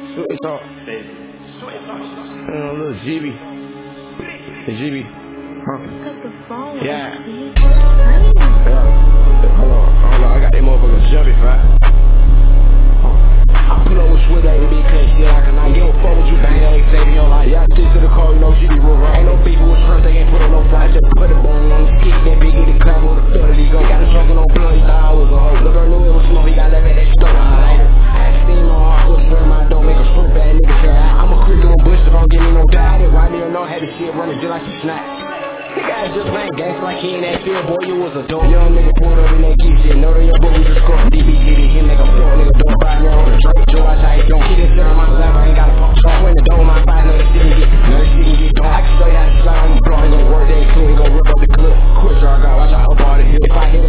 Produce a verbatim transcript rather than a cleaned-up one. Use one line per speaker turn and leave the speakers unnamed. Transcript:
Switch up. Uh, little G B. The G B. Huh? Yeah. Yeah. Hold on. Hold on. I got that motherfucker jumping, right? I pull up with Swift like a big cut shit. I cannot give a fuck with you, bang. Ain't saving your life. Yeah, I stick to the car, you know she be real wrong. Ain't no beef with Trump, they ain't put up no fight. Just put a bone on the stick, then big get the clap with the blood. He go. He got a drunk on blood, he thought I was a hoe. Look, I knew it was smoke, he got left at that stove. I had steam on hard, was swear my don't make a fruit bad nigga say I'm a creep on bush, so don't give me no die. I didn't why me or no, had the shit running just like she snapped. Nigga, I just playing gangsta like he in that field, boy, you was a dope. Young nigga pulled up in that key shit, know that your boy was just scoring. D B G D, him make a four, nigga, don't buy me on the Drake. Joe, watch how he don't. He didn't sit on my lap, I ain't got a pump. So when the door, my five, know that shit can get, know that shit can get gone. I can show you how to slide on the block, ain't gon' work that too, ain't gon' rip up the clip. Quick draw, God, watch how I up all the hill. If I hit